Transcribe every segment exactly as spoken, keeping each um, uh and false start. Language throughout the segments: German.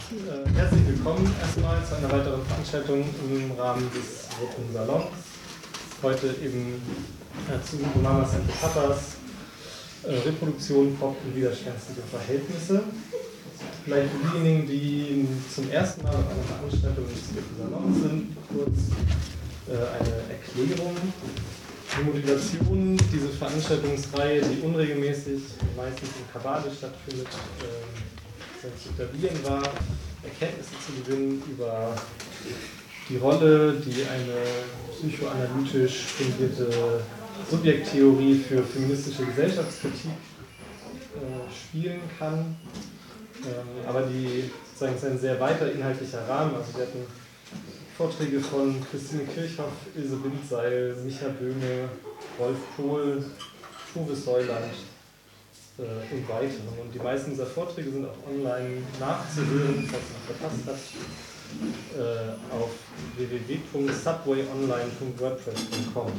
Äh, herzlich willkommen erstmal zu einer weiteren Veranstaltung im Rahmen des Roten Salons. Heute eben äh, zu Mamas and the Papas, äh, Reproduktion, Pop und widerständige Verhältnisse. Vielleicht für diejenigen, die zum ersten Mal auf einer Veranstaltung des Roten Salons sind, kurz äh, eine Erklärung. Die Motivation, diese Veranstaltungsreihe, die unregelmäßig, meistens in Kabale stattfindet, äh, zu etablieren war, Erkenntnisse zu gewinnen über die Rolle, die eine psychoanalytisch fundierte Subjekttheorie für feministische Gesellschaftskritik äh, spielen kann. Ähm, aber die, sozusagen, ist ein sehr weiter inhaltlicher Rahmen. Also wir hatten Vorträge von Christine Kirchhoff, Ilse Windseil, Micha Böhme, Rolf Pohl, Uwe Säuland äh, und weiteren. Und die meisten dieser Vorträge sind auch online nachzuhören, falls man verpasst hat, äh, auf w w w punkt subwayonline punkt wordpress punkt com.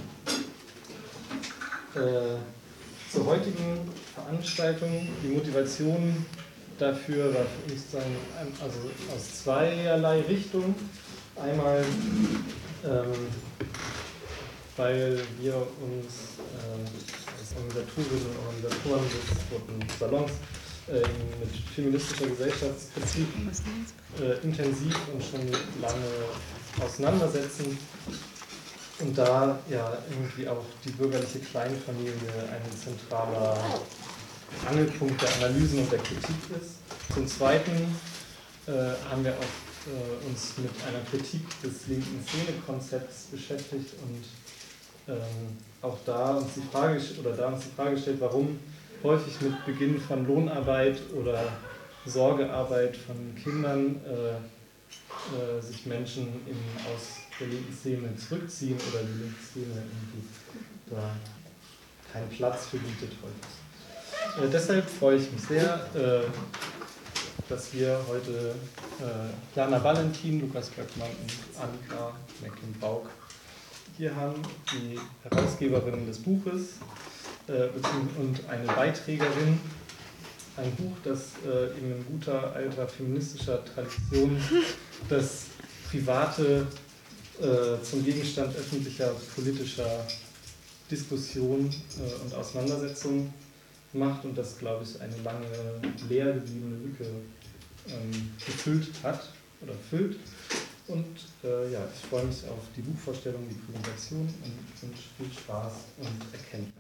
Äh, zur heutigen Veranstaltung, die Motivation dafür war für uns dann also aus zweierlei Richtungen. Einmal, ähm, weil wir uns äh, als Organisatorinnen und Organisatoren des Roten Salons äh, mit feministischer Gesellschaftskritik äh, intensiv und schon lange auseinandersetzen und da ja irgendwie auch die bürgerliche Kleinfamilie ein zentraler Angelpunkt der Analysen und der Kritik ist. Zum Zweiten äh, haben wir auch uns mit einer Kritik des linken Szenekonzepts beschäftigt und ähm, auch da uns die Frage oder da uns die Frage gestellt, warum häufig mit Beginn von Lohnarbeit oder Sorgearbeit von Kindern äh, äh, sich Menschen in, aus der linken Szene zurückziehen oder die linke Szene irgendwie da keinen Platz für bietet häufig. Äh, deshalb freue ich mich sehr, äh, dass wir heute äh, Jana Valentin, Lukas Böckmann und Annika Mecklenburg hier haben, die Herausgeberin des Buches äh, und eine Beiträgerin. Ein Buch, das äh, in guter alter feministischer Tradition das Private äh, zum Gegenstand öffentlicher politischer Diskussion äh, und Auseinandersetzung macht und das, glaube ich, eine lange leer gebliebene Lücke ähm, gefüllt hat oder füllt. Und äh, ja, ich freue mich auf die Buchvorstellung, die Präsentation und wünsche viel Spaß und Erkenntnis.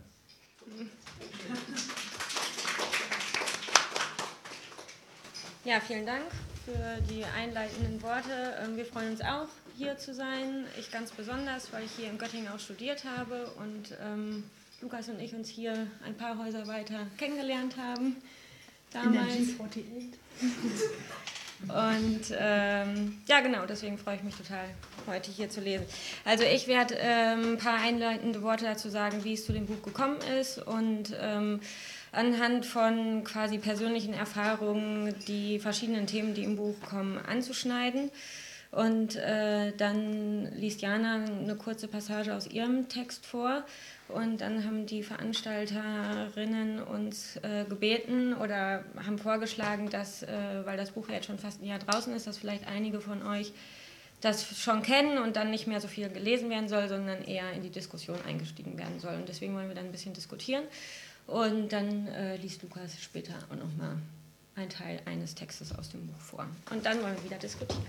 Ja, vielen Dank für die einleitenden Worte. Wir freuen uns auch, hier zu sein. Ich ganz besonders, weil ich hier in Göttingen auch studiert habe und ähm, Lukas und ich uns hier ein paar Häuser weiter kennengelernt haben. Damals. In der G achtundvierzig. Und ähm, ja, genau, deswegen freue ich mich total, heute hier zu lesen. Also ich werde ähm, ein paar einleitende Worte dazu sagen, wie es zu dem Buch gekommen ist und ähm, anhand von quasi persönlichen Erfahrungen die verschiedenen Themen, die im Buch kommen, anzuschneiden. Und äh, dann liest Jana eine kurze Passage aus ihrem Text vor und dann haben die Veranstalterinnen uns äh, gebeten oder haben vorgeschlagen, dass, äh, weil das Buch ja jetzt schon fast ein Jahr draußen ist, dass vielleicht einige von euch das schon kennen und dann nicht mehr so viel gelesen werden soll, sondern eher in die Diskussion eingestiegen werden soll. Und deswegen wollen wir dann ein bisschen diskutieren und dann äh, liest Lukas später auch nochmal einen Teil eines Textes aus dem Buch vor. Und dann wollen wir wieder diskutieren.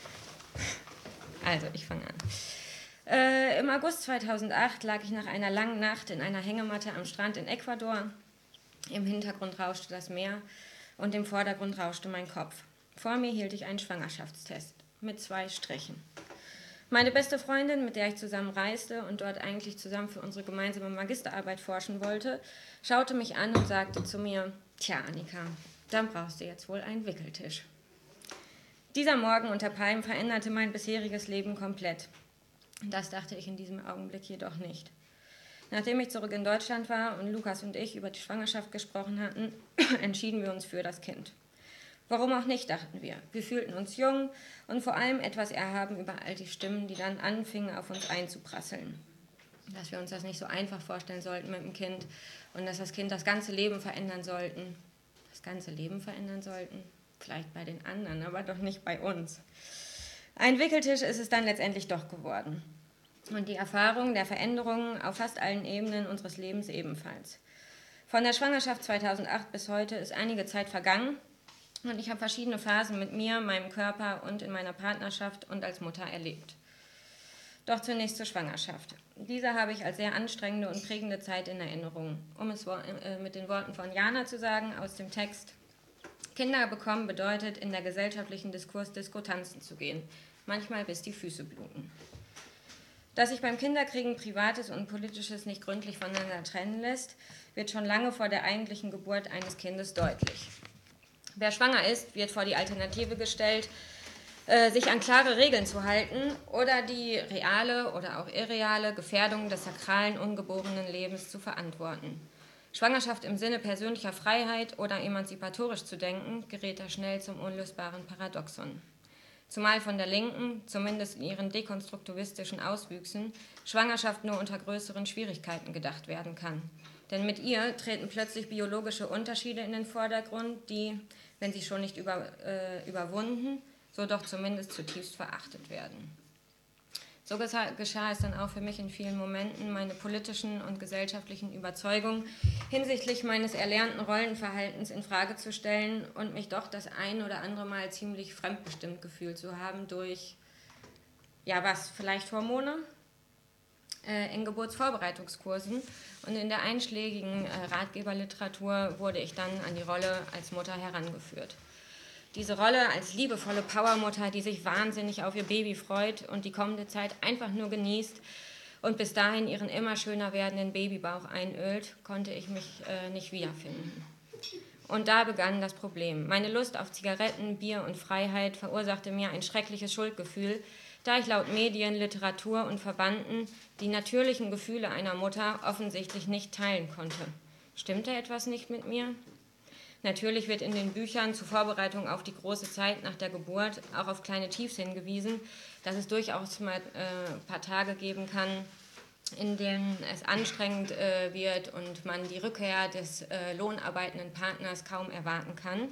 Also, ich fange an. Äh, Im August zweitausendacht lag ich nach einer langen Nacht in einer Hängematte am Strand in Ecuador. Im Hintergrund rauschte das Meer und im Vordergrund rauschte mein Kopf. Vor mir hielt ich einen Schwangerschaftstest mit zwei Strichen. Meine beste Freundin, mit der ich zusammen reiste und dort eigentlich zusammen für unsere gemeinsame Magisterarbeit forschen wollte, schaute mich an und sagte zu mir: Tja, Annika, dann brauchst du jetzt wohl einen Wickeltisch. Dieser Morgen unter Palmen veränderte mein bisheriges Leben komplett. Das dachte ich in diesem Augenblick jedoch nicht. Nachdem ich zurück in Deutschland war und Lukas und ich über die Schwangerschaft gesprochen hatten, entschieden wir uns für das Kind. Warum auch nicht, dachten wir. Wir fühlten uns jung und vor allem etwas erhaben über all die Stimmen, die dann anfingen, auf uns einzuprasseln. Dass wir uns das nicht so einfach vorstellen sollten mit dem Kind und dass das Kind das ganze Leben verändern sollten. Das ganze Leben verändern sollten? Vielleicht bei den anderen, aber doch nicht bei uns. Ein Wickeltisch ist es dann letztendlich doch geworden. Und die Erfahrung der Veränderungen auf fast allen Ebenen unseres Lebens ebenfalls. Von der Schwangerschaft zweitausendacht bis heute ist einige Zeit vergangen und ich habe verschiedene Phasen mit mir, meinem Körper und in meiner Partnerschaft und als Mutter erlebt. Doch zunächst zur Schwangerschaft. Diese habe ich als sehr anstrengende und prägende Zeit in Erinnerung. Um es mit den Worten von Jana zu sagen aus dem Text: Kinder bekommen bedeutet, in der gesellschaftlichen Diskurs Diskotanzen zu gehen, manchmal bis die Füße bluten. Dass sich beim Kinderkriegen Privates und Politisches nicht gründlich voneinander trennen lässt, wird schon lange vor der eigentlichen Geburt eines Kindes deutlich. Wer schwanger ist, wird vor die Alternative gestellt, sich an klare Regeln zu halten oder die reale oder auch irreale Gefährdung des sakralen, ungeborenen Lebens zu verantworten. Schwangerschaft im Sinne persönlicher Freiheit oder emanzipatorisch zu denken, gerät da schnell zum unlösbaren Paradoxon. Zumal von der Linken, zumindest in ihren dekonstruktivistischen Auswüchsen, Schwangerschaft nur unter größeren Schwierigkeiten gedacht werden kann. Denn mit ihr treten plötzlich biologische Unterschiede in den Vordergrund, die, wenn sie schon nicht über, äh, überwunden, so doch zumindest zutiefst verachtet werden. So geschah es dann auch für mich in vielen Momenten, meine politischen und gesellschaftlichen Überzeugungen hinsichtlich meines erlernten Rollenverhaltens in Frage zu stellen und mich doch das ein oder andere Mal ziemlich fremdbestimmt gefühlt zu haben durch, ja was, vielleicht Hormone? Äh, in Geburtsvorbereitungskursen und in der einschlägigen äh, Ratgeberliteratur wurde ich dann an die Rolle als Mutter herangeführt. Diese Rolle als liebevolle Powermutter, die sich wahnsinnig auf ihr Baby freut und die kommende Zeit einfach nur genießt und bis dahin ihren immer schöner werdenden Babybauch einölt, konnte ich mich äh, nicht wiederfinden. Und da begann das Problem. Meine Lust auf Zigaretten, Bier und Freiheit verursachte mir ein schreckliches Schuldgefühl, da ich laut Medien, Literatur und Verbanden die natürlichen Gefühle einer Mutter offensichtlich nicht teilen konnte. Stimmte etwas nicht mit mir? Natürlich wird in den Büchern zur Vorbereitung auf die große Zeit nach der Geburt auch auf kleine Tiefs hingewiesen, dass es durchaus mal äh, ein paar Tage geben kann, in denen es anstrengend äh, wird und man die Rückkehr des äh, lohnarbeitenden Partners kaum erwarten kann.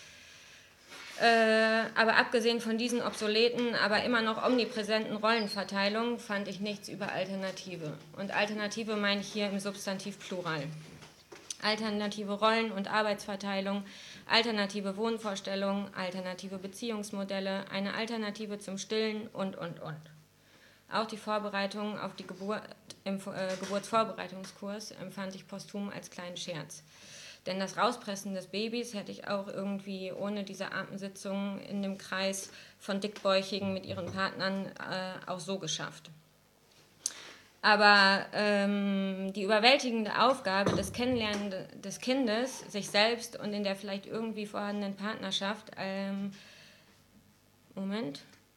Äh, aber abgesehen von diesen obsoleten, aber immer noch omnipräsenten Rollenverteilungen fand ich nichts über Alternative. Und Alternative meine ich hier im Substantiv Plural. Alternative Rollen- und Arbeitsverteilung, alternative Wohnvorstellungen, alternative Beziehungsmodelle, eine Alternative zum Stillen und, und, und. Auch die Vorbereitung auf die Geburt im äh, Geburtsvorbereitungskurs empfand ich posthum als kleinen Scherz. Denn das Rauspressen des Babys hätte ich auch irgendwie ohne diese Atemsitzungen in dem Kreis von Dickbäuchigen mit ihren Partnern äh, auch so geschafft. Aber ähm, die überwältigende Aufgabe des Kennenlernens des Kindes, sich selbst und in der vielleicht irgendwie vorhandenen Partnerschaft, ähm, Moment,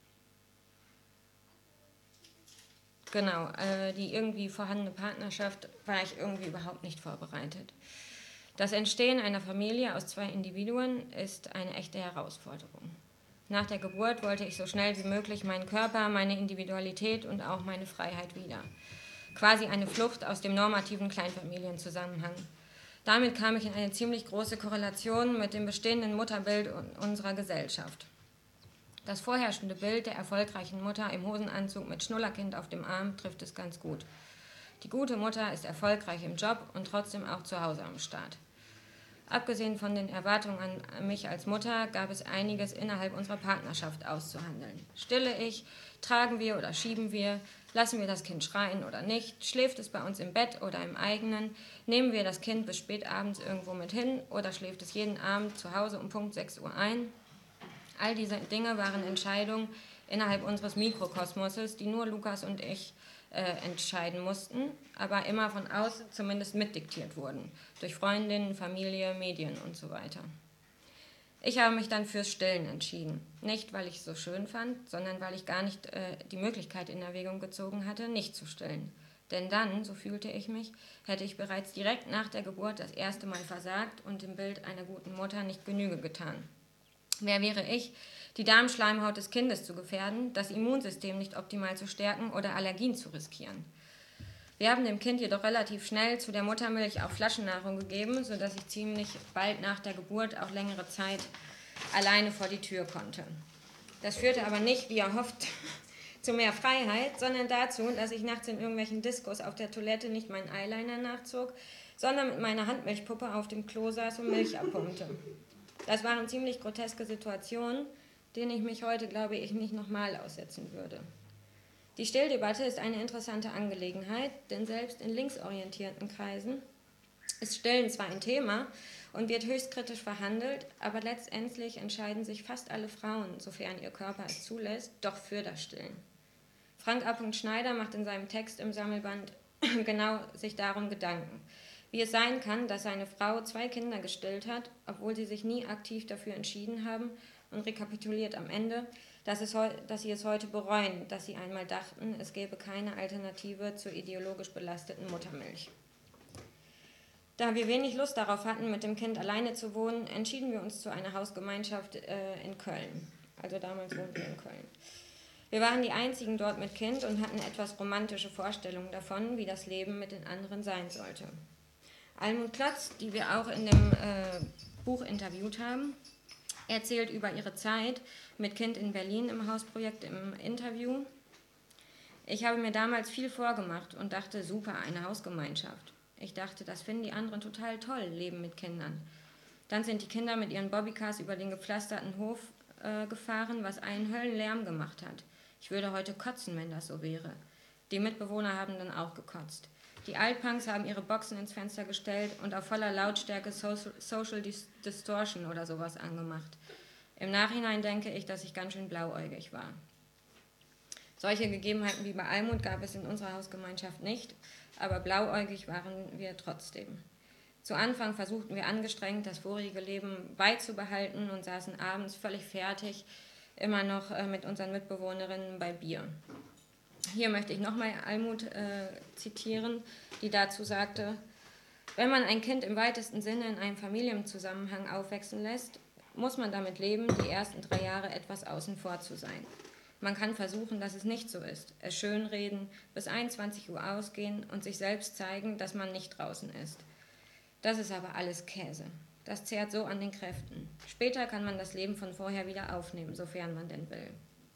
genau, äh, die irgendwie vorhandene Partnerschaft war ich irgendwie überhaupt nicht vorbereitet. Das Entstehen einer Familie aus zwei Individuen ist eine echte Herausforderung. Nach der Geburt wollte ich so schnell wie möglich meinen Körper, meine Individualität und auch meine Freiheit wieder. Quasi eine Flucht aus dem normativen Kleinfamilienzusammenhang. Damit kam ich in eine ziemlich große Korrelation mit dem bestehenden Mutterbild unserer Gesellschaft. Das vorherrschende Bild der erfolgreichen Mutter im Hosenanzug mit Schnullerkind auf dem Arm trifft es ganz gut. Die gute Mutter ist erfolgreich im Job und trotzdem auch zu Hause am Start. Abgesehen von den Erwartungen an mich als Mutter gab es einiges innerhalb unserer Partnerschaft auszuhandeln. Stille ich, tragen wir oder schieben wir, lassen wir das Kind schreien oder nicht, schläft es bei uns im Bett oder im eigenen, nehmen wir das Kind bis spät abends irgendwo mit hin oder schläft es jeden Abend zu Hause um Punkt sechs Uhr ein. All diese Dinge waren Entscheidungen innerhalb unseres Mikrokosmoses, die nur Lukas und ich äh, entscheiden mussten, aber immer von außen zumindest mitdiktiert wurden, durch Freundinnen, Familie, Medien und so weiter. Ich habe mich dann fürs Stillen entschieden. Nicht, weil ich es so schön fand, sondern weil ich gar nicht äh, die Möglichkeit in Erwägung gezogen hatte, nicht zu stillen. Denn dann, so fühlte ich mich, hätte ich bereits direkt nach der Geburt das erste Mal versagt und dem Bild einer guten Mutter nicht Genüge getan. Wer wäre ich, die Darmschleimhaut des Kindes zu gefährden, das Immunsystem nicht optimal zu stärken oder Allergien zu riskieren? Wir haben dem Kind jedoch relativ schnell zu der Muttermilch auch Flaschennahrung gegeben, sodass ich ziemlich bald nach der Geburt auch längere Zeit alleine vor die Tür konnte. Das führte aber nicht, wie er hofft, zu mehr Freiheit, sondern dazu, dass ich nachts in irgendwelchen Diskos auf der Toilette nicht meinen Eyeliner nachzog, sondern mit meiner Handmilchpuppe auf dem Klo saß und Milch abpumpte. Das waren ziemlich groteske Situationen, denen ich mich heute, glaube ich, nicht nochmal aussetzen würde. Die Stilldebatte ist eine interessante Angelegenheit, denn selbst in linksorientierten Kreisen ist Stillen zwar ein Thema und wird höchst kritisch verhandelt, aber letztendlich entscheiden sich fast alle Frauen, sofern ihr Körper es zulässt, doch für das Stillen. Frank A. Schneider macht in seinem Text im Sammelband genau sich darum Gedanken, wie es sein kann, dass seine Frau zwei Kinder gestillt hat, obwohl sie sich nie aktiv dafür entschieden haben, und rekapituliert am Ende, dass, es heu- dass sie es heute bereuen, dass sie einmal dachten, es gäbe keine Alternative zur ideologisch belasteten Muttermilch. Da wir wenig Lust darauf hatten, mit dem Kind alleine zu wohnen, entschieden wir uns zu einer Hausgemeinschaft äh, in Köln. Also damals wohnten wir in Köln. Wir waren die Einzigen dort mit Kind und hatten etwas romantische Vorstellungen davon, wie das Leben mit den anderen sein sollte. Almut Klotz, die wir auch in dem äh, Buch interviewt haben, erzählt über ihre Zeit mit Kind in Berlin im Hausprojekt im Interview. Ich habe mir damals viel vorgemacht und dachte, super, eine Hausgemeinschaft. Ich dachte, das finden die anderen total toll, Leben mit Kindern. Dann sind die Kinder mit ihren Bobbycars über den gepflasterten Hof äh, gefahren, was einen Höllenlärm gemacht hat. Ich würde heute kotzen, wenn das so wäre. Die Mitbewohner haben dann auch gekotzt. Die Altpunks haben ihre Boxen ins Fenster gestellt und auf voller Lautstärke Social, Social Distortion oder sowas angemacht. Im Nachhinein denke ich, dass ich ganz schön blauäugig war. Solche Gegebenheiten wie bei Almut gab es in unserer Hausgemeinschaft nicht, aber blauäugig waren wir trotzdem. Zu Anfang versuchten wir angestrengt, das vorige Leben beizubehalten und saßen abends völlig fertig, immer noch äh, mit unseren Mitbewohnerinnen bei Bier. Hier möchte ich nochmal Almut äh, zitieren, die dazu sagte, wenn man ein Kind im weitesten Sinne in einem Familienzusammenhang aufwachsen lässt, muss man damit leben, die ersten drei Jahre etwas außen vor zu sein. Man kann versuchen, dass es nicht so ist, es schönreden, bis einundzwanzig Uhr ausgehen und sich selbst zeigen, dass man nicht draußen ist. Das ist aber alles Käse. Das zehrt so an den Kräften. Später kann man das Leben von vorher wieder aufnehmen, sofern man denn will.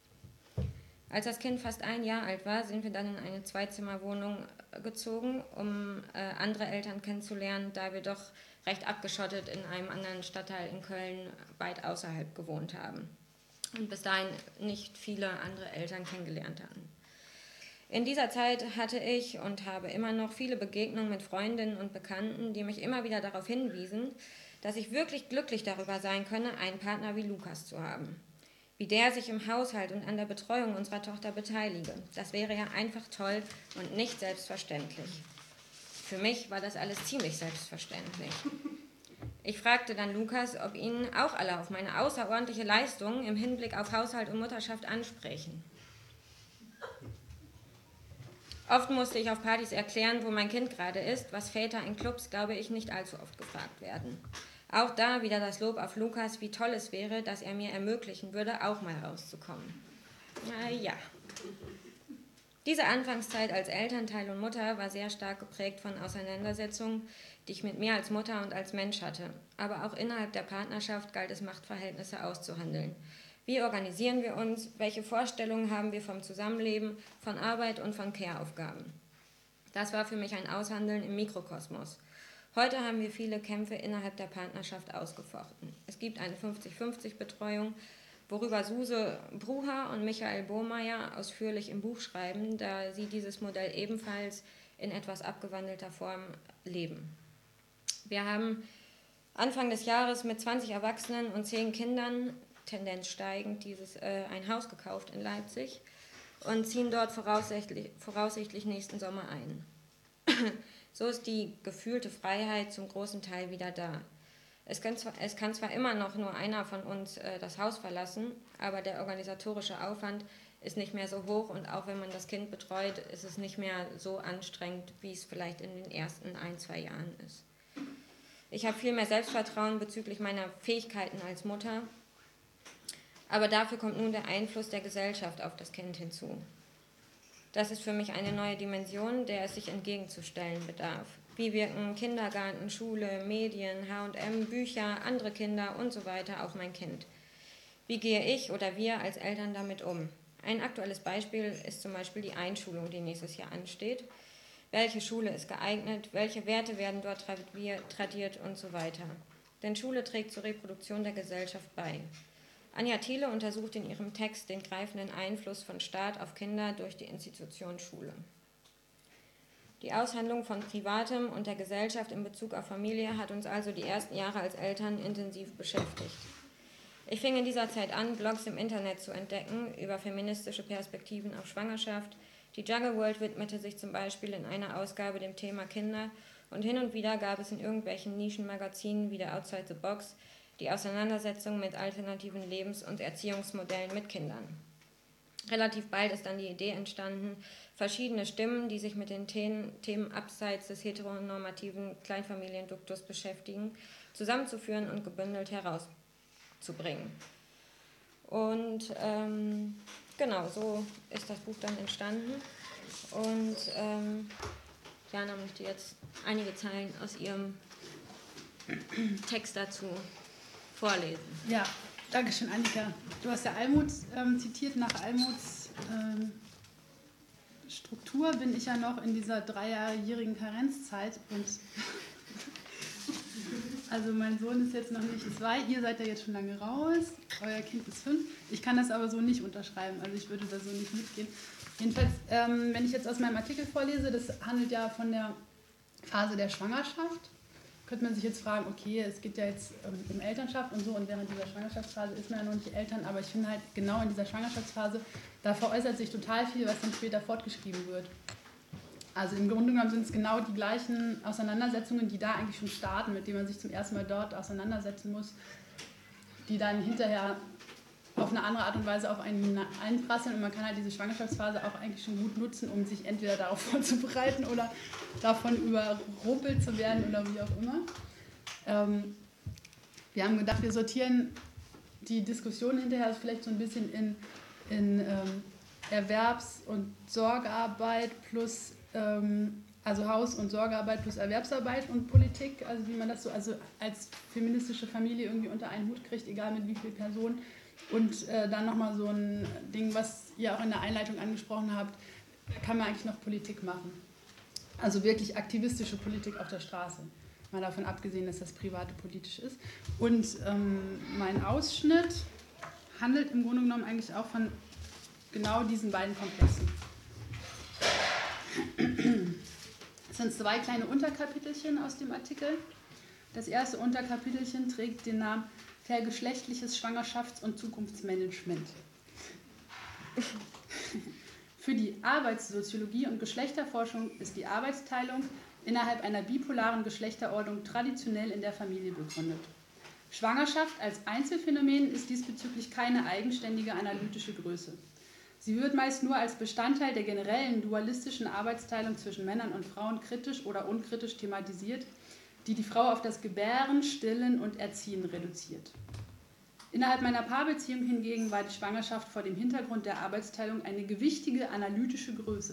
Als das Kind fast ein Jahr alt war, sind wir dann in eine Zweizimmerwohnung gezogen, um äh, andere Eltern kennenzulernen, da wir doch recht abgeschottet in einem anderen Stadtteil in Köln weit außerhalb gewohnt haben und bis dahin nicht viele andere Eltern kennengelernt hatten. In dieser Zeit hatte ich und habe immer noch viele Begegnungen mit Freundinnen und Bekannten, die mich immer wieder darauf hinwiesen, dass ich wirklich glücklich darüber sein könne, einen Partner wie Lukas zu haben. Wie der sich im Haushalt und an der Betreuung unserer Tochter beteilige. Das wäre ja einfach toll und nicht selbstverständlich. Für mich war das alles ziemlich selbstverständlich. Ich fragte dann Lukas, ob ihn auch alle auf meine außerordentliche Leistung im Hinblick auf Haushalt und Mutterschaft ansprechen. Oft musste ich auf Partys erklären, wo mein Kind gerade ist, was Väter in Clubs, glaube ich, nicht allzu oft gefragt werden. Auch da wieder das Lob auf Lukas, wie toll es wäre, dass er mir ermöglichen würde, auch mal rauszukommen. Na ja. Diese Anfangszeit als Elternteil und Mutter war sehr stark geprägt von Auseinandersetzungen, die ich mit mir als Mutter und als Mensch hatte. Aber auch innerhalb der Partnerschaft galt es, Machtverhältnisse auszuhandeln. Wie organisieren wir uns? Welche Vorstellungen haben wir vom Zusammenleben, von Arbeit und von Care-Aufgaben? Das war für mich ein Aushandeln im Mikrokosmos. Heute haben wir viele Kämpfe innerhalb der Partnerschaft ausgefochten. Es gibt eine fünfzig fünfzig Betreuung, worüber Suse Brucher und Michael Bohmeier ausführlich im Buch schreiben, da sie dieses Modell ebenfalls in etwas abgewandelter Form leben. Wir haben Anfang des Jahres mit zwanzig Erwachsenen und zehn Kindern, Tendenz steigend, dieses, äh, ein Haus gekauft in Leipzig und ziehen dort voraussichtlich, voraussichtlich nächsten Sommer ein. So ist die gefühlte Freiheit zum großen Teil wieder da. Es kann zwar, es kann zwar immer noch nur einer von uns äh, das Haus verlassen, aber der organisatorische Aufwand ist nicht mehr so hoch und auch wenn man das Kind betreut, ist es nicht mehr so anstrengend, wie es vielleicht in den ersten ein, zwei Jahren ist. Ich habe viel mehr Selbstvertrauen bezüglich meiner Fähigkeiten als Mutter, aber dafür kommt nun der Einfluss der Gesellschaft auf das Kind hinzu. Das ist für mich eine neue Dimension, der es sich entgegenzustellen bedarf. Wie wirken Kindergarten, Schule, Medien, H und M, Bücher, andere Kinder und so weiter auf mein Kind? Wie gehe ich oder wir als Eltern damit um? Ein aktuelles Beispiel ist zum Beispiel die Einschulung, die nächstes Jahr ansteht. Welche Schule ist geeignet? Welche Werte werden dort tradiert und so weiter? Denn Schule trägt zur Reproduktion der Gesellschaft bei. Anja Thiele untersucht in ihrem Text den greifenden Einfluss von Staat auf Kinder durch die Institution Schule. Die Aushandlung von Privatem und der Gesellschaft in Bezug auf Familie hat uns also die ersten Jahre als Eltern intensiv beschäftigt. Ich fing in dieser Zeit an, Blogs im Internet zu entdecken über feministische Perspektiven auf Schwangerschaft. Die Juggle World widmete sich zum Beispiel in einer Ausgabe dem Thema Kinder und hin und wieder gab es in irgendwelchen Nischenmagazinen wie der Outside the Box die Auseinandersetzung mit alternativen Lebens- und Erziehungsmodellen mit Kindern. Relativ bald ist dann die Idee entstanden, verschiedene Stimmen, die sich mit den Themen, Themen abseits des heteronormativen Kleinfamilienduktus beschäftigen, zusammenzuführen und gebündelt herauszubringen. Und ähm, genau, so ist das Buch dann entstanden. Und ähm, Jana möchte jetzt einige Zeilen aus ihrem Text dazu vorlesen. Ja, danke schön, Annika. Du hast ja Almut ähm, zitiert. Nach Almuts ähm, Struktur bin ich ja noch in dieser dreijährigen Karenzzeit. Und also mein Sohn ist jetzt noch nicht zwei, ihr seid ja jetzt schon lange raus, euer Kind ist fünf. Ich kann das aber so nicht unterschreiben, also ich würde da so nicht mitgehen. Jedenfalls, ähm, wenn ich jetzt aus meinem Artikel vorlese, das handelt ja von der Phase der Schwangerschaft. Könnte man sich jetzt fragen, okay, es geht ja jetzt um Elternschaft und so und während dieser Schwangerschaftsphase ist man ja noch nicht Eltern, aber ich finde halt genau in dieser Schwangerschaftsphase, da veräußert sich total viel, was dann später fortgeschrieben wird. Also im Grunde genommen sind es genau die gleichen Auseinandersetzungen, die da eigentlich schon starten, mit denen man sich zum ersten Mal dort auseinandersetzen muss, die dann hinterher auf eine andere Art und Weise auf einen einprasseln und man kann halt diese Schwangerschaftsphase auch eigentlich schon gut nutzen, um sich entweder darauf vorzubereiten oder davon überrumpelt zu werden oder wie auch immer. Ähm, wir haben gedacht, wir sortieren die Diskussion hinterher vielleicht so ein bisschen in, in ähm, Erwerbs- und Sorgearbeit plus, ähm, also Haus- und Sorgearbeit plus Erwerbsarbeit und Politik, also wie man das so also als feministische Familie irgendwie unter einen Hut kriegt, egal mit wie vielen Personen. Und äh, dann nochmal so ein Ding, was ihr auch in der Einleitung angesprochen habt, kann man eigentlich noch Politik machen. Also wirklich aktivistische Politik auf der Straße. Mal davon abgesehen, dass das private politisch ist. Und ähm, mein Ausschnitt handelt im Grunde genommen eigentlich auch von genau diesen beiden Komplexen. Es sind zwei kleine Unterkapitelchen aus dem Artikel. Das erste Unterkapitelchen trägt den Namen Vergeschlechtliches Schwangerschafts- und Zukunftsmanagement. Für die Arbeitssoziologie und Geschlechterforschung ist die Arbeitsteilung innerhalb einer bipolaren Geschlechterordnung traditionell in der Familie begründet. Schwangerschaft als Einzelfenomen ist diesbezüglich keine eigenständige analytische Größe. Sie wird meist nur als Bestandteil der generellen dualistischen Arbeitsteilung zwischen Männern und Frauen kritisch oder unkritisch thematisiert, die die Frau auf das Gebären, Stillen und Erziehen reduziert. Innerhalb meiner Paarbeziehung hingegen war die Schwangerschaft vor dem Hintergrund der Arbeitsteilung eine gewichtige analytische Größe.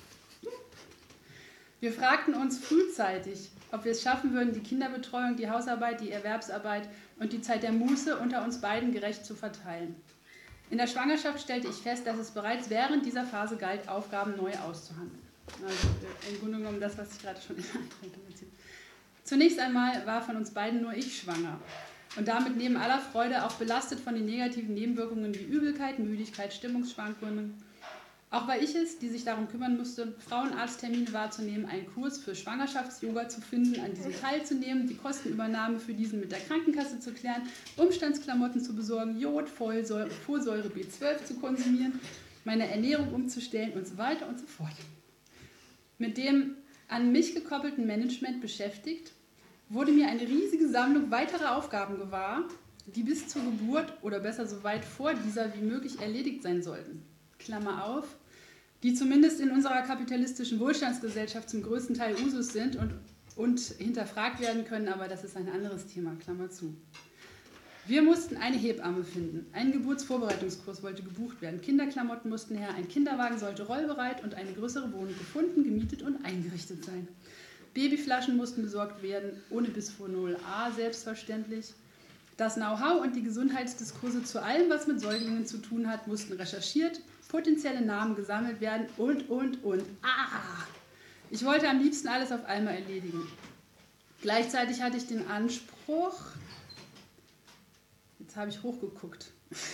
Wir fragten uns frühzeitig, ob wir es schaffen würden, die Kinderbetreuung, die Hausarbeit, die Erwerbsarbeit und die Zeit der Muße unter uns beiden gerecht zu verteilen. In der Schwangerschaft stellte ich fest, dass es bereits während dieser Phase galt, Aufgaben neu auszuhandeln. Also im Grunde genommen das, was ich gerade schon in der Einleitung erzählt habe. Zunächst einmal war von uns beiden nur ich schwanger und damit neben aller Freude auch belastet von den negativen Nebenwirkungen wie Übelkeit, Müdigkeit, Stimmungsschwankungen. Auch war ich es, die sich darum kümmern musste, Frauenarzttermine wahrzunehmen, einen Kurs für Schwangerschafts-Yoga zu finden, an diesem teilzunehmen, die Kostenübernahme für diesen mit der Krankenkasse zu klären, Umstandsklamotten zu besorgen, Jod, Folsäure, Folsäure B zwölf zu konsumieren, meine Ernährung umzustellen und so weiter und so fort. Mit dem an mich gekoppelten Management beschäftigt, wurde mir eine riesige Sammlung weiterer Aufgaben gewahr, die bis zur Geburt oder besser so weit vor dieser wie möglich erledigt sein sollten. Klammer auf, die zumindest in unserer kapitalistischen Wohlstandsgesellschaft zum größten Teil Usus sind und, und hinterfragt werden können, aber das ist ein anderes Thema, Klammer zu. Wir mussten eine Hebamme finden, ein Geburtsvorbereitungskurs wollte gebucht werden, Kinderklamotten mussten her, ein Kinderwagen sollte rollbereit und eine größere Wohnung gefunden, gemietet und eingerichtet sein. Babyflaschen mussten besorgt werden, ohne Bisphenol A selbstverständlich. Das Know-how und die Gesundheitsdiskurse zu allem, was mit Säuglingen zu tun hat, mussten recherchiert, potenzielle Namen gesammelt werden und, und, und. Ah! Ich wollte am liebsten alles auf einmal erledigen. Gleichzeitig hatte ich den Anspruch, jetzt habe ich hochgeguckt,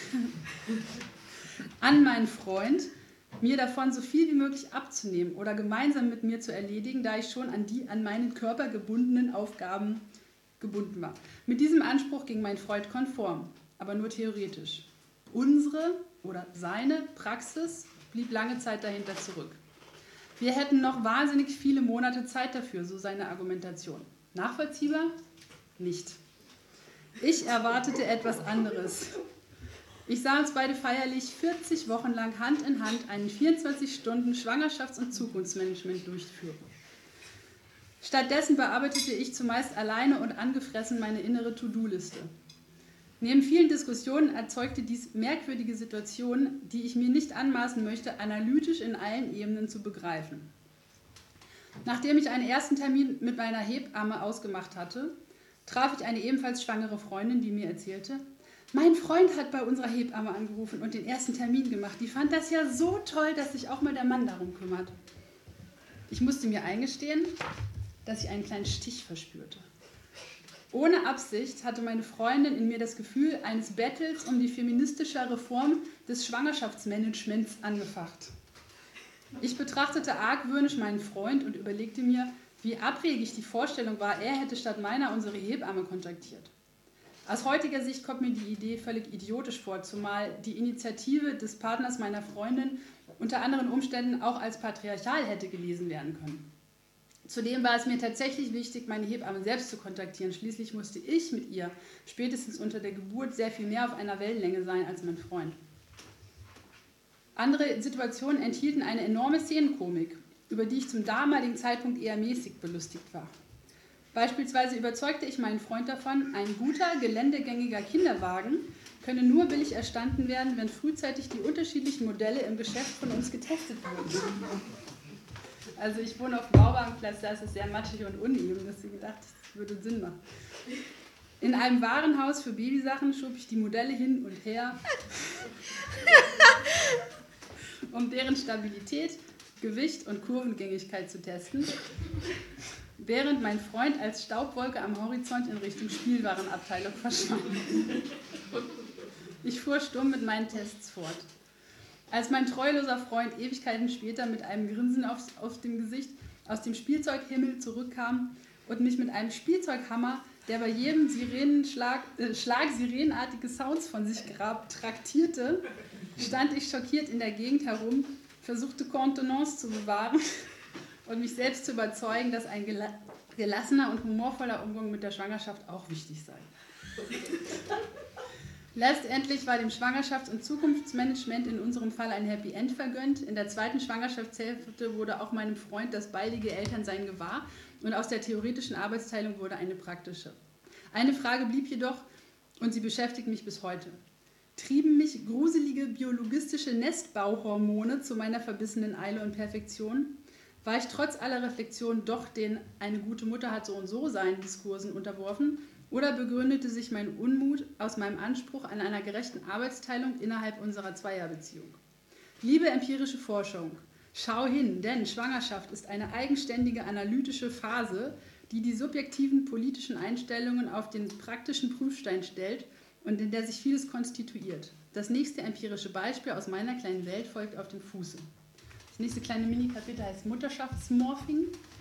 an meinen Freund, mir davon so viel wie möglich abzunehmen oder gemeinsam mit mir zu erledigen, da ich schon an die an meinen Körper gebundenen Aufgaben gebunden war. Mit diesem Anspruch ging mein Freund konform, aber nur theoretisch. Unsere oder seine Praxis blieb lange Zeit dahinter zurück. Wir hätten noch wahnsinnig viele Monate Zeit dafür, so seine Argumentation. Nachvollziehbar? Nicht. Ich erwartete etwas anderes. Ich sah uns beide feierlich vierzig Wochen lang Hand in Hand einen vierundzwanzig Stunden Schwangerschafts- und Zukunftsmanagement durchführen. Stattdessen bearbeitete ich zumeist alleine und angefressen meine innere To-Do-Liste. Neben vielen Diskussionen erzeugte dies merkwürdige Situationen, die ich mir nicht anmaßen möchte, analytisch in allen Ebenen zu begreifen. Nachdem ich einen ersten Termin mit meiner Hebamme ausgemacht hatte, traf ich eine ebenfalls schwangere Freundin, die mir erzählte, mein Freund hat bei unserer Hebamme angerufen und den ersten Termin gemacht. Die fand das ja so toll, dass sich auch mal der Mann darum kümmert. Ich musste mir eingestehen, dass ich einen kleinen Stich verspürte. Ohne Absicht hatte meine Freundin in mir das Gefühl eines Battles um die feministische Reform des Schwangerschaftsmanagements angefacht. Ich betrachtete argwöhnisch meinen Freund und überlegte mir, wie abwegig die Vorstellung war, er hätte statt meiner unsere Hebamme kontaktiert. Aus heutiger Sicht kommt mir die Idee völlig idiotisch vor, zumal die Initiative des Partners meiner Freundin unter anderen Umständen auch als patriarchal hätte gelesen werden können. Zudem war es mir tatsächlich wichtig, meine Hebamme selbst zu kontaktieren. Schließlich musste ich mit ihr spätestens unter der Geburt sehr viel mehr auf einer Wellenlänge sein als mein Freund. Andere Situationen enthielten eine enorme Szenenkomik, über die ich zum damaligen Zeitpunkt eher mäßig belustigt war. Beispielsweise überzeugte ich meinen Freund davon, ein guter, geländegängiger Kinderwagen könne nur billig erstanden werden, wenn frühzeitig die unterschiedlichen Modelle im Geschäft von uns getestet wurden. Also ich wohne auf dem Bauwagenplatz, da ist es sehr matschig und uneben, deswegen dachte ich, das würde Sinn machen. In einem Warenhaus für Babysachen schob ich die Modelle hin und her, um deren Stabilität, Gewicht und Kurvengängigkeit zu testen, während mein Freund als Staubwolke am Horizont in Richtung Spielwarenabteilung verschwand. Ich fuhr stumm mit meinen Tests fort. Als mein treuloser Freund Ewigkeiten später mit einem Grinsen auf, auf dem Gesicht aus dem Spielzeughimmel zurückkam und mich mit einem Spielzeughammer, der bei jedem Sirenenschlag, äh, Schlag sirenenartige Sounds von sich gab, traktierte, stand ich schockiert in der Gegend herum, versuchte Kontenance zu bewahren und mich selbst zu überzeugen, dass ein gela gelassener und humorvoller Umgang mit der Schwangerschaft auch wichtig sei. Letztendlich war dem Schwangerschafts- und Zukunftsmanagement in unserem Fall ein Happy End vergönnt. In der zweiten Schwangerschaftshälfte wurde auch meinem Freund das baldige Elternsein gewahr und aus der theoretischen Arbeitsteilung wurde eine praktische. Eine Frage blieb jedoch und sie beschäftigt mich bis heute. Trieben mich gruselige biologistische Nestbauhormone zu meiner verbissenen Eile und Perfektion? War ich trotz aller Reflexion doch den eine gute Mutter hat so und so sein Diskursen unterworfen? Oder begründete sich mein Unmut aus meinem Anspruch an einer gerechten Arbeitsteilung innerhalb unserer Zweierbeziehung? Liebe empirische Forschung, schau hin, denn Schwangerschaft ist eine eigenständige analytische Phase, die die subjektiven politischen Einstellungen auf den praktischen Prüfstein stellt und in der sich vieles konstituiert. Das nächste empirische Beispiel aus meiner kleinen Welt folgt auf dem Fuße. Das nächste kleine Mini-Kapitel heißt Mutterschaftsmorphing.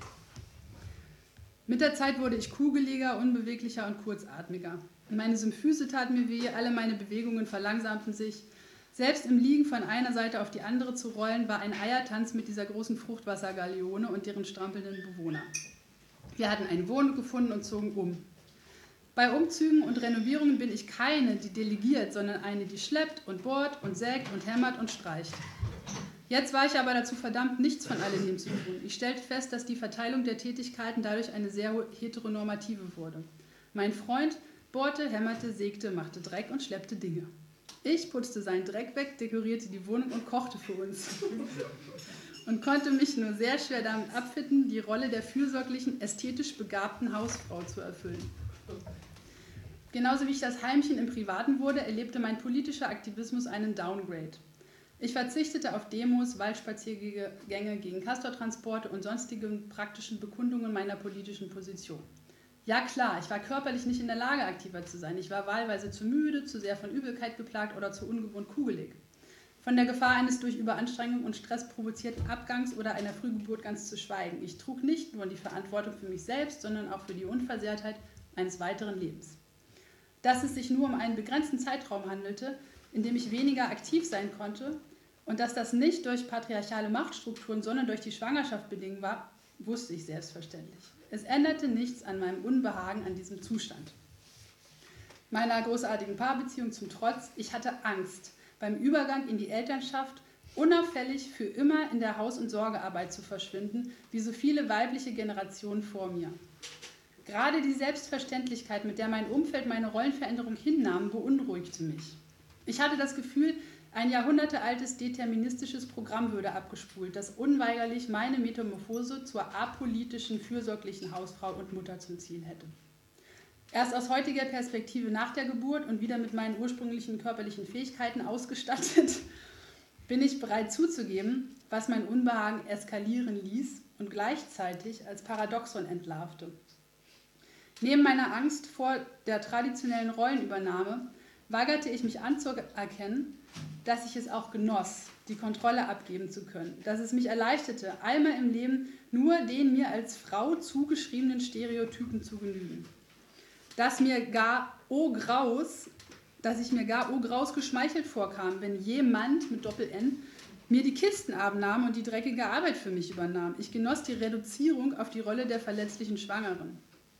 Mit der Zeit wurde ich kugeliger, unbeweglicher und kurzatmiger. Meine Symphyse tat mir weh, alle meine Bewegungen verlangsamten sich. Selbst im Liegen von einer Seite auf die andere zu rollen, war ein Eiertanz mit dieser großen Fruchtwassergaleone und deren strampelnden Bewohner. Wir hatten eine Wohnung gefunden und zogen um. Bei Umzügen und Renovierungen bin ich keine, die delegiert, sondern eine, die schleppt und bohrt und sägt und hämmert und streicht. Jetzt war ich aber dazu verdammt, nichts von alledem zu tun. Ich stellte fest, dass die Verteilung der Tätigkeiten dadurch eine sehr heteronormative wurde. Mein Freund bohrte, hämmerte, sägte, machte Dreck und schleppte Dinge. Ich putzte seinen Dreck weg, dekorierte die Wohnung und kochte für uns. und konnte mich nur sehr schwer damit abfinden, die Rolle der fürsorglichen, ästhetisch begabten Hausfrau zu erfüllen. Genauso wie ich das Heimchen im Privaten wurde, erlebte mein politischer Aktivismus einen Downgrade. Ich verzichtete auf Demos, Waldspaziergänge gegen Castortransporte und sonstige praktischen Bekundungen meiner politischen Position. Ja klar, ich war körperlich nicht in der Lage, aktiver zu sein. Ich war wahlweise zu müde, zu sehr von Übelkeit geplagt oder zu ungewohnt kugelig. Von der Gefahr eines durch Überanstrengung und Stress provozierten Abgangs oder einer Frühgeburt ganz zu schweigen. Ich trug nicht nur die Verantwortung für mich selbst, sondern auch für die Unversehrtheit eines weiteren Lebens. Dass es sich nur um einen begrenzten Zeitraum handelte, in dem ich weniger aktiv sein konnte und dass das nicht durch patriarchale Machtstrukturen, sondern durch die Schwangerschaft bedingt war, wusste ich selbstverständlich. Es änderte nichts an meinem Unbehagen an diesem Zustand. Meiner großartigen Paarbeziehung zum Trotz, ich hatte Angst, beim Übergang in die Elternschaft unauffällig für immer in der Haus- und Sorgearbeit zu verschwinden, wie so viele weibliche Generationen vor mir. Gerade die Selbstverständlichkeit, mit der mein Umfeld meine Rollenveränderung hinnahm, beunruhigte mich. Ich hatte das Gefühl, ein jahrhundertealtes deterministisches Programm würde abgespult, das unweigerlich meine Metamorphose zur apolitischen, fürsorglichen Hausfrau und Mutter zum Ziel hätte. Erst aus heutiger Perspektive nach der Geburt und wieder mit meinen ursprünglichen körperlichen Fähigkeiten ausgestattet, bin ich bereit zuzugeben, was mein Unbehagen eskalieren ließ und gleichzeitig als Paradoxon entlarvte. Neben meiner Angst vor der traditionellen Rollenübernahme weigerte ich mich anzuerkennen, dass ich es auch genoss, die Kontrolle abgeben zu können, dass es mich erleichterte, einmal im Leben nur den mir als Frau zugeschriebenen Stereotypen zu genügen. Dass mir gar oh graus, dass ich mir gar oh graus geschmeichelt vorkam, wenn jemand mit Doppel-N mir die Kisten abnahm und die dreckige Arbeit für mich übernahm. Ich genoss die Reduzierung auf die Rolle der verletzlichen Schwangeren.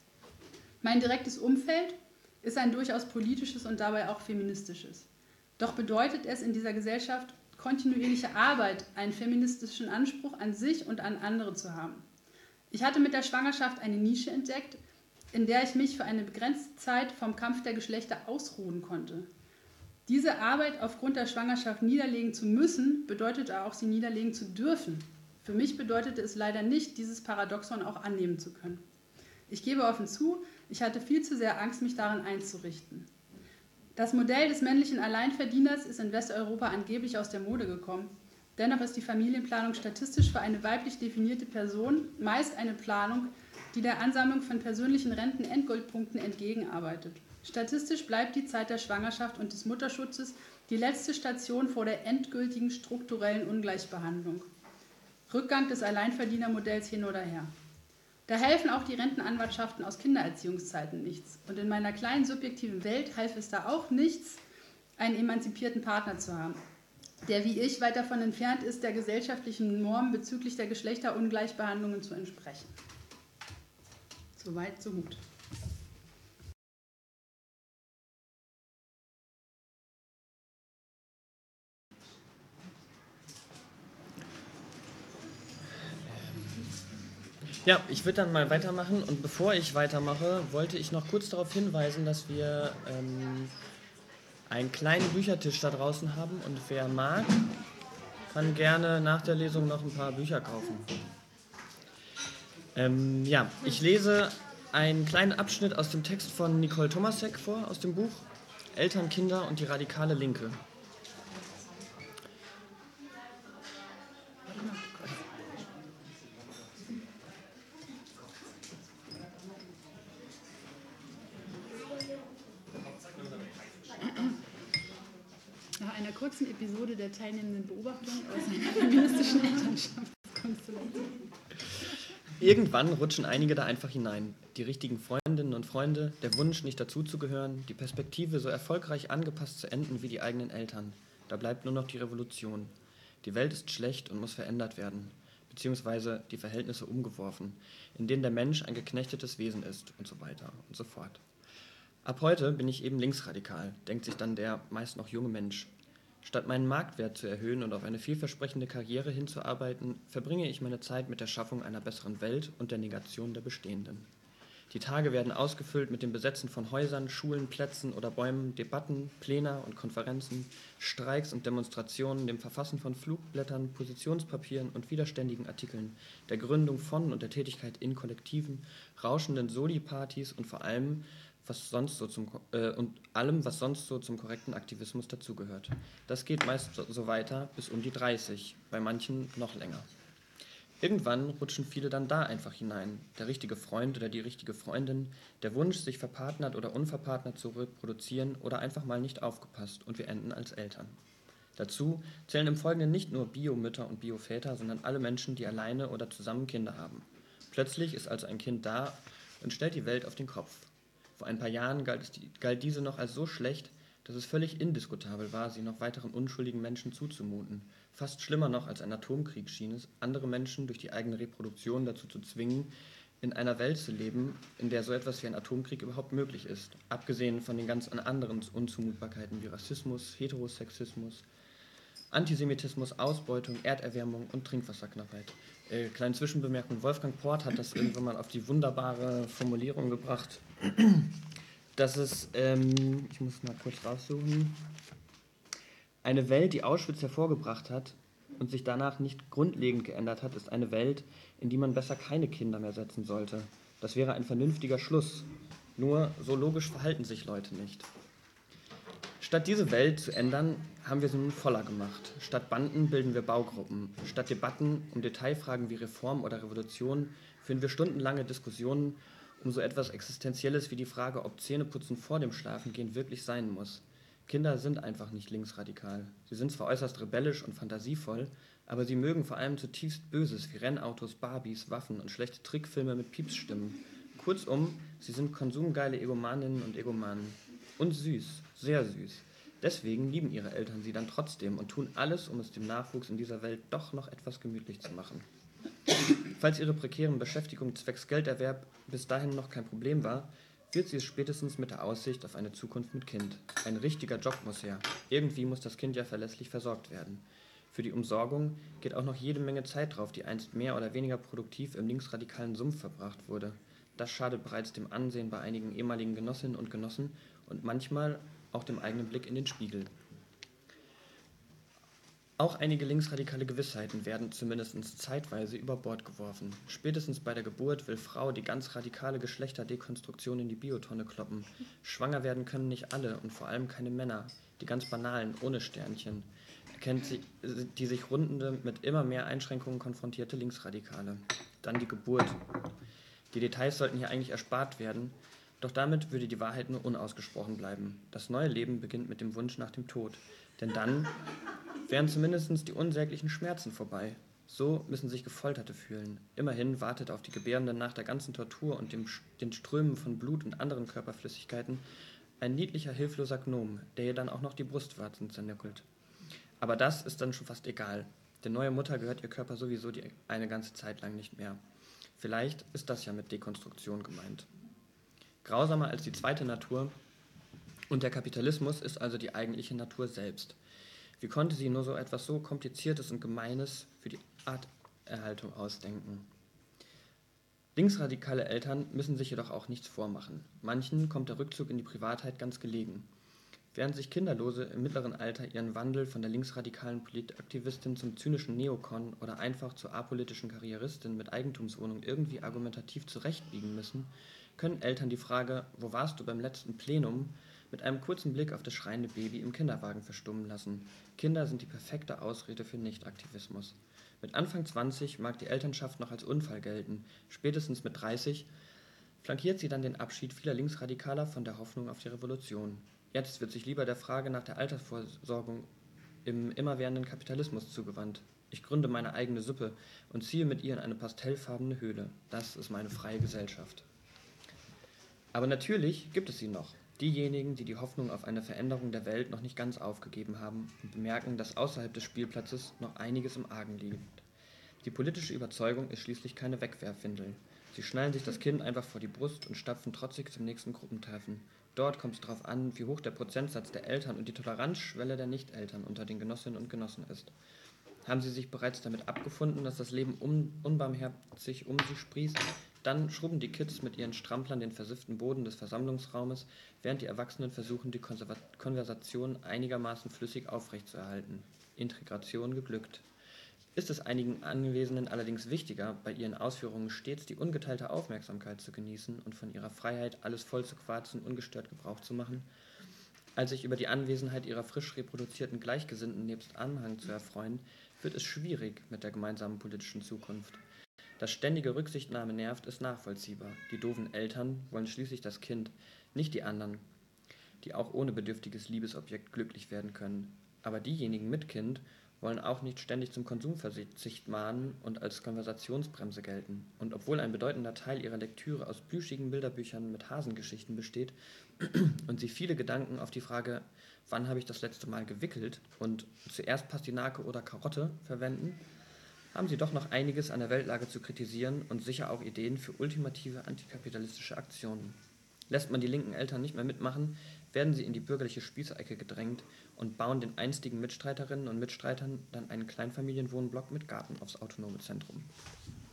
Mein direktes Umfeld ist ein durchaus politisches und dabei auch feministisches. Doch bedeutet es in dieser Gesellschaft kontinuierliche Arbeit, einen feministischen Anspruch an sich und an andere zu haben. Ich hatte mit der Schwangerschaft eine Nische entdeckt, in der ich mich für eine begrenzte Zeit vom Kampf der Geschlechter ausruhen konnte. Diese Arbeit aufgrund der Schwangerschaft niederlegen zu müssen, bedeutete auch, sie niederlegen zu dürfen. Für mich bedeutete es leider nicht, dieses Paradoxon auch annehmen zu können. Ich gebe offen zu, ich hatte viel zu sehr Angst, mich daran einzurichten. Das Modell des männlichen Alleinverdieners ist in Westeuropa angeblich aus der Mode gekommen. Dennoch ist die Familienplanung statistisch für eine weiblich definierte Person meist eine Planung, die der Ansammlung von persönlichen Renten-Endgoldpunkten entgegenarbeitet. Statistisch bleibt die Zeit der Schwangerschaft und des Mutterschutzes die letzte Station vor der endgültigen strukturellen Ungleichbehandlung. Rückgang des Alleinverdienermodells hin oder her. Da helfen auch die Rentenanwartschaften aus Kindererziehungszeiten nichts. Und in meiner kleinen subjektiven Welt half es da auch nichts, einen emanzipierten Partner zu haben, der wie ich weit davon entfernt ist, der gesellschaftlichen Norm bezüglich der Geschlechterungleichbehandlungen zu entsprechen. Soweit, so gut. Ja, ich würde dann mal weitermachen und bevor ich weitermache, wollte ich noch kurz darauf hinweisen, dass wir ähm, einen kleinen Büchertisch da draußen haben und wer mag, kann gerne nach der Lesung noch ein paar Bücher kaufen. Ähm, ja, ich lese einen kleinen Abschnitt aus dem Text von Nicole Tomasek vor, aus dem Buch Eltern, Kinder und die radikale Linke. Nach einer kurzen Episode der teilnehmenden Beobachtung aus einer feministischen Elternschaftskonstellation. Irgendwann rutschen einige da einfach hinein. Die richtigen Freundinnen und Freunde, der Wunsch, nicht dazuzugehören, die Perspektive, so erfolgreich angepasst zu enden wie die eigenen Eltern. Da bleibt nur noch die Revolution. Die Welt ist schlecht und muss verändert werden, beziehungsweise die Verhältnisse umgeworfen, in denen der Mensch ein geknechtetes Wesen ist und so weiter und so fort. Ab heute bin ich eben linksradikal, denkt sich dann der meist noch junge Mensch. Statt meinen Marktwert zu erhöhen und auf eine vielversprechende Karriere hinzuarbeiten, verbringe ich meine Zeit mit der Schaffung einer besseren Welt und der Negation der bestehenden. Die Tage werden ausgefüllt mit dem Besetzen von Häusern, Schulen, Plätzen oder Bäumen, Debatten, Pläne und Konferenzen, Streiks und Demonstrationen, dem Verfassen von Flugblättern, Positionspapieren und widerständigen Artikeln, der Gründung von und der Tätigkeit in Kollektiven, rauschenden Soli-Partys und vor allem, was sonst so zum, äh, und allem, was sonst so zum korrekten Aktivismus dazugehört. Das geht meist so weiter bis um die dreißig, bei manchen noch länger. Irgendwann rutschen viele dann da einfach hinein. Der richtige Freund oder die richtige Freundin, der Wunsch, sich verpartnert oder unverpartnert zu reproduzieren oder einfach mal nicht aufgepasst und wir enden als Eltern. Dazu zählen im Folgenden nicht nur Biomütter und Bioväter, sondern alle Menschen, die alleine oder zusammen Kinder haben. Plötzlich ist also ein Kind da und stellt die Welt auf den Kopf. Vor ein paar Jahren galt, es die, galt diese noch als so schlecht, dass es völlig indiskutabel war, sie noch weiteren unschuldigen Menschen zuzumuten. Fast schlimmer noch als ein Atomkrieg schien es, andere Menschen durch die eigene Reproduktion dazu zu zwingen, in einer Welt zu leben, in der so etwas wie ein Atomkrieg überhaupt möglich ist, abgesehen von den ganz anderen Unzumutbarkeiten wie Rassismus, Heterosexismus, Antisemitismus, Ausbeutung, Erderwärmung und Trinkwasserknappheit. Äh, kleine Zwischenbemerkung, Wolfgang Port hat das irgendwann mal auf die wunderbare Formulierung gebracht, dass es, ähm, ich muss mal kurz raussuchen, eine Welt, die Auschwitz hervorgebracht hat und sich danach nicht grundlegend geändert hat, ist eine Welt, in die man besser keine Kinder mehr setzen sollte. Das wäre ein vernünftiger Schluss. Nur so logisch verhalten sich Leute nicht. Statt diese Welt zu ändern, haben wir sie nun voller gemacht. Statt Banden bilden wir Baugruppen. Statt Debatten um Detailfragen wie Reform oder Revolution führen wir stundenlange Diskussionen um so etwas Existenzielles wie die Frage, ob Zähneputzen vor dem Schlafengehen wirklich sein muss. Kinder sind einfach nicht linksradikal. Sie sind zwar äußerst rebellisch und fantasievoll, aber sie mögen vor allem zutiefst Böses wie Rennautos, Barbies, Waffen und schlechte Trickfilme mit Piepsstimmen. Kurzum, sie sind konsumgeile Egomaninnen und Egomanen. Und süß, sehr süß. Deswegen lieben ihre Eltern sie dann trotzdem und tun alles, um es dem Nachwuchs in dieser Welt doch noch etwas gemütlich zu machen. Falls ihre prekären Beschäftigung zwecks Gelderwerb bis dahin noch kein Problem war, wird sie es spätestens mit der Aussicht auf eine Zukunft mit Kind. Ein richtiger Job muss her. Irgendwie muss das Kind ja verlässlich versorgt werden. Für die Umsorgung geht auch noch jede Menge Zeit drauf, die einst mehr oder weniger produktiv im linksradikalen Sumpf verbracht wurde. Das schadet bereits dem Ansehen bei einigen ehemaligen Genossinnen und Genossen und manchmal auch dem eigenen Blick in den Spiegel. Auch einige linksradikale Gewissheiten werden zumindest zeitweise über Bord geworfen. Spätestens bei der Geburt will Frau die ganz radikale Geschlechterdekonstruktion in die Biotonne kloppen. Schwanger werden können nicht alle und vor allem keine Männer, die ganz banalen, ohne Sternchen. Erkennt sie, die sich rundende, mit immer mehr Einschränkungen konfrontierte Linksradikale. Dann die Geburt. Die Details sollten hier eigentlich erspart werden, doch damit würde die Wahrheit nur unausgesprochen bleiben. Das neue Leben beginnt mit dem Wunsch nach dem Tod. Denn dann wären zumindest die unsäglichen Schmerzen vorbei. So müssen sich Gefolterte fühlen. Immerhin wartet auf die Gebärenden nach der ganzen Tortur und dem, den Strömen von Blut und anderen Körperflüssigkeiten ein niedlicher, hilfloser Gnom, der ihr dann auch noch die Brustwarzen zernuckelt. Aber das ist dann schon fast egal. Der neue Mutter gehört ihr Körper sowieso die eine ganze Zeit lang nicht mehr. Vielleicht ist das ja mit Dekonstruktion gemeint. Grausamer als die zweite Natur und der Kapitalismus ist also die eigentliche Natur selbst. Wie konnte sie nur so etwas so Kompliziertes und Gemeines für die Arterhaltung ausdenken? Linksradikale Eltern müssen sich jedoch auch nichts vormachen. Manchen kommt der Rückzug in die Privatheit ganz gelegen. Während sich Kinderlose im mittleren Alter ihren Wandel von der linksradikalen Politaktivistin zum zynischen Neokon oder einfach zur apolitischen Karrieristin mit Eigentumswohnung irgendwie argumentativ zurechtbiegen müssen, können Eltern die Frage, wo warst du beim letzten Plenum, mit einem kurzen Blick auf das schreiende Baby im Kinderwagen verstummen lassen. Kinder sind die perfekte Ausrede für Nichtaktivismus. Mit Anfang zwanzig mag die Elternschaft noch als Unfall gelten. Spätestens mit dreißig flankiert sie dann den Abschied vieler Linksradikaler von der Hoffnung auf die Revolution. Jetzt wird sich lieber der Frage nach der Altersvorsorgung im immerwährenden Kapitalismus zugewandt. Ich gründe meine eigene Suppe und ziehe mit ihr in eine pastellfarbene Höhle. Das ist meine freie Gesellschaft. Aber natürlich gibt es sie noch. Diejenigen, die die Hoffnung auf eine Veränderung der Welt noch nicht ganz aufgegeben haben und bemerken, dass außerhalb des Spielplatzes noch einiges im Argen liegt. Die politische Überzeugung ist schließlich keine Wegwerfwindel. Sie schnallen sich das Kind einfach vor die Brust und stapfen trotzig zum nächsten Gruppentreffen. Dort kommt es darauf an, wie hoch der Prozentsatz der Eltern und die Toleranzschwelle der Nichteltern unter den Genossinnen und Genossen ist. Haben sie sich bereits damit abgefunden, dass das Leben un- unbarmherzig um sie sprießt? Dann schrubben die Kids mit ihren Stramplern den versifften Boden des Versammlungsraumes, während die Erwachsenen versuchen, die Konserva- Konversation einigermaßen flüssig aufrechtzuerhalten. Integration geglückt. Ist es einigen Anwesenden allerdings wichtiger, bei ihren Ausführungen stets die ungeteilte Aufmerksamkeit zu genießen und von ihrer Freiheit, alles voll zu quarzen, ungestört Gebrauch zu machen, als sich über die Anwesenheit ihrer frisch reproduzierten Gleichgesinnten nebst Anhang zu erfreuen, wird es schwierig mit der gemeinsamen politischen Zukunft. Dass ständige Rücksichtnahme nervt, ist nachvollziehbar. Die doofen Eltern wollen schließlich das Kind, nicht die anderen, die auch ohne bedürftiges Liebesobjekt glücklich werden können. Aber diejenigen mit Kind wollen auch nicht ständig zum Konsumverzicht mahnen und als Konversationsbremse gelten. Und obwohl ein bedeutender Teil ihrer Lektüre aus plüschigen Bilderbüchern mit Hasengeschichten besteht und sie viele Gedanken auf die Frage, wann habe ich das letzte Mal gewickelt und zuerst Pastinake oder Karotte verwenden, haben sie doch noch einiges an der Weltlage zu kritisieren und sicher auch Ideen für ultimative antikapitalistische Aktionen. Lässt man die linken Eltern nicht mehr mitmachen, werden sie in die bürgerliche Spießecke gedrängt und bauen den einstigen Mitstreiterinnen und Mitstreitern dann einen Kleinfamilienwohnblock mit Garten aufs autonome Zentrum.